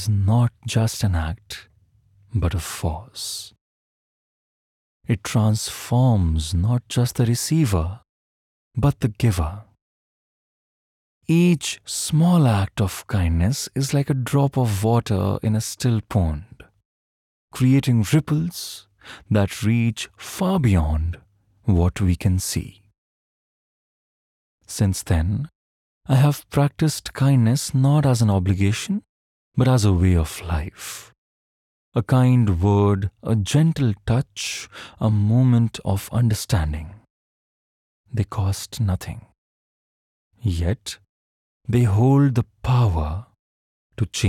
is not just an act, but a force. It transforms not just the receiver, but the giver. Each small act of kindness is like a drop of water in a still pond, creating ripples that reach far beyond what we can see. Since then, I have practiced kindness not as an obligation, but as a way of life. A kind word, a gentle touch, a moment of understanding. They cost nothing. Yet, they hold the power to change